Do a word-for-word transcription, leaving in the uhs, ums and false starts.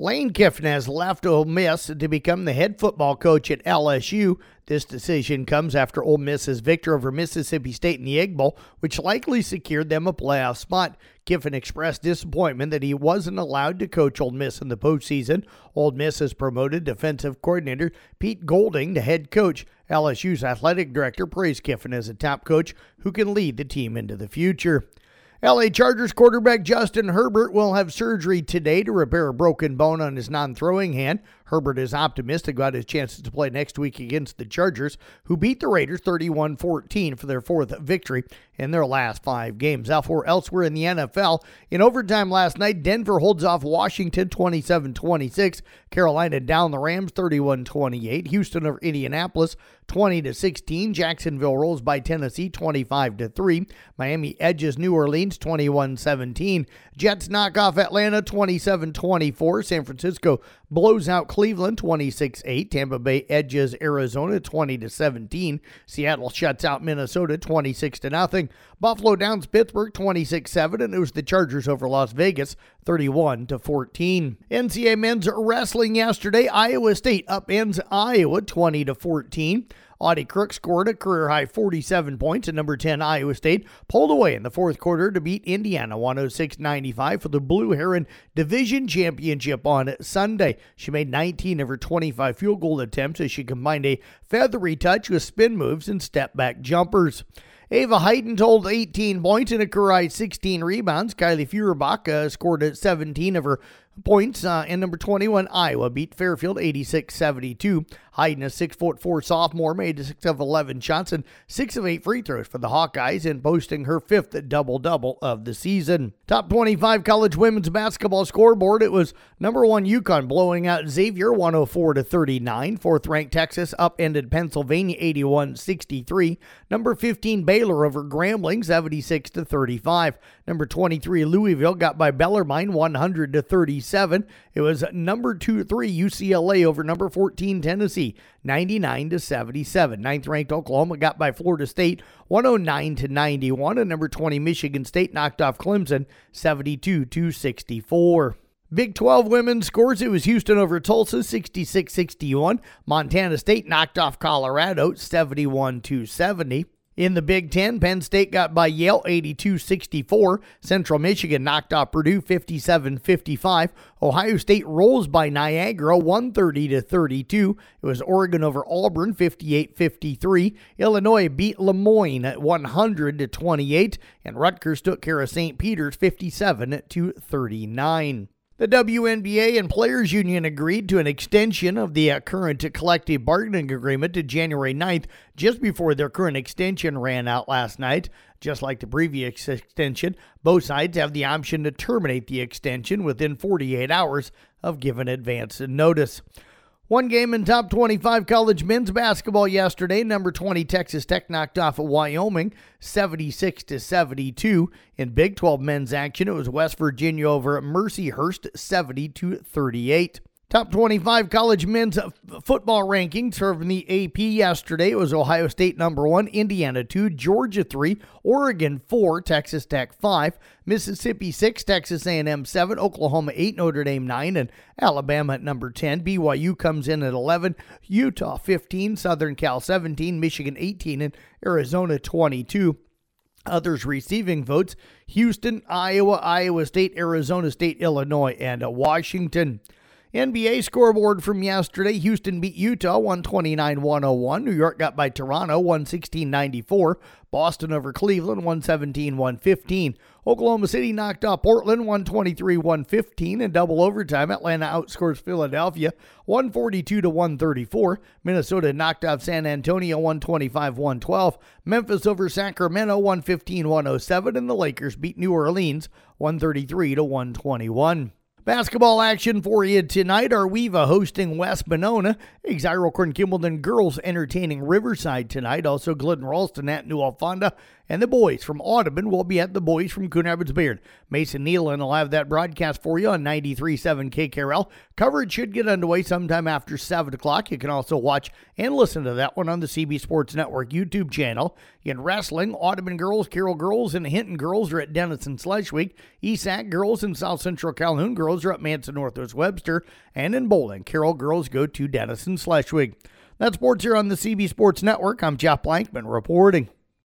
Lane Kiffin has left Ole Miss to become the head football coach at L S U. This decision comes after Ole Miss's victory over Mississippi State in the Egg Bowl, which likely secured them a playoff spot. Kiffin expressed disappointment that he wasn't allowed to coach Ole Miss in the postseason. Ole Miss has promoted defensive coordinator Pete Golding to head coach. L S U's athletic director praised Kiffin as a top coach who can lead the team into the future. L A Chargers quarterback Justin Herbert will have surgery today to repair a broken bone on his non-throwing hand. Herbert is optimistic about his chances to play next week against the Chargers, who beat the Raiders thirty-one fourteen for their fourth victory in their last five games. Elsewhere in the N F L, in overtime last night, Denver holds off Washington twenty-seven twenty-six. Carolina down the Rams thirty-one twenty-eight. Houston over Indianapolis twenty to sixteen. Jacksonville rolls by Tennessee twenty-five to three. Miami edges New Orleans twenty-one seventeen. Jets knock off Atlanta twenty-seven twenty-four. San Francisco blows out Cleveland twenty-six eight. Tampa Bay edges Arizona twenty to seventeen. Seattle shuts out Minnesota twenty-six to nothing. Buffalo downs Pittsburgh twenty-six seven, and it was the Chargers over Las Vegas thirty-one to fourteen. N C A A men's wrestling yesterday, Iowa State upends Iowa twenty to fourteen. Audie Crook scored a career-high forty-seven points, and number ten Iowa State pulled away in the fourth quarter to beat Indiana one oh six ninety-five for the Blue Heron Division Championship on Sunday. She made nineteen of her twenty-five field goal attempts as she combined a feathery touch with spin moves and step-back jumpers. Ava Heighton told eighteen points and a career-high sixteen rebounds. Kylie Feuerbach uh, scored at seventeen of her points, uh, and number twenty-one Iowa beat Fairfield eighty-six seventy-two. Hayden, a six foot four sophomore, made six of eleven shots and six of eight free throws for the Hawkeyes and posting her fifth double-double of the season. Top twenty-five college women's basketball scoreboard. It was number one UConn blowing out Xavier one oh four to thirty-nine. Fourth-ranked Texas upended Pennsylvania eighty-one sixty-three. Number fifteen Baylor over Grambling seventy-six to thirty-five. Number twenty-three Louisville got by Bellarmine one hundred to thirty-seven. It was number two three U C L A over number fourteen Tennessee ninety-nine to seventy-seven. Ninth-ranked Oklahoma got by Florida State one oh nine to ninety-one, and number twenty Michigan State knocked off Clemson seventy-two to sixty-four. Big twelve women's scores. It was Houston over Tulsa sixty-six sixty-one. Montana State knocked off Colorado seventy-one to seventy. In the Big Ten, Penn State got by Yale eighty-two sixty-four. Central Michigan knocked off Purdue fifty-seven fifty-five. Ohio State rolls by Niagara one thirty to thirty-two. It was Oregon over Auburn fifty-eight fifty-three. Illinois beat Le Moyne at one hundred to twenty-eight. And Rutgers took care of Saint Peter's fifty-seven to thirty-nine. The W N B A and Players Union agreed to an extension of the uh, current collective bargaining agreement to January ninth, just before their current extension ran out last night. Just like the previous extension, both sides have the option to terminate the extension within forty-eight hours of given advance notice. One game in top twenty-five college men's basketball yesterday. Number twenty Texas Tech knocked off Wyoming seventy-six to seventy-two. In Big twelve men's action, it was West Virginia over Mercyhurst seventy to thirty-eight. Top twenty-five college men's football rankings from the A P yesterday. It was Ohio State number one, Indiana two, Georgia three, Oregon four, Texas Tech five, Mississippi six, Texas A and M seven, Oklahoma eight, Notre Dame nine, and Alabama at number ten. B Y U comes in at eleven, Utah fifteen, Southern Cal seventeen, Michigan eighteen, and Arizona twenty-two. Others receiving votes: Houston, Iowa, Iowa State, Arizona State, Illinois, and Washington. N B A scoreboard from yesterday. Houston beat Utah one twenty-nine one oh one. New York got by Toronto one sixteen ninety-four. Boston over Cleveland one seventeen one fifteen. Oklahoma City knocked off Portland one twenty-three one fifteen. In double overtime, Atlanta outscores Philadelphia one forty-two to one thirty-four. Minnesota knocked off San Antonio one twenty-five one twelve. Memphis over Sacramento one fifteen one oh seven. And the Lakers beat New Orleans one thirty-three to one twenty-one. Basketball action for you tonight. Arweva hosting West Monona. Exiro Corn Kimballton girls entertaining Riverside tonight. Also Glidden Ralston at New Alfonda. And the boys from Audubon will be at the boys from Coon Rapids Beard. Mason Nealon will have that broadcast for you on ninety-three point seven K K R L. Coverage should get underway sometime after seven o'clock. You can also watch and listen to that one on the C B Sports Network YouTube channel. In wrestling, Audubon girls, Carroll girls, and Hinton girls are at Denison Schleswig. E S A C girls and South Central Calhoun girls are at Manson Northwest Webster. And in bowling, Carroll girls go to Denison Schleswig. That's sports here on the C B Sports Network. I'm Jeff Blankman reporting.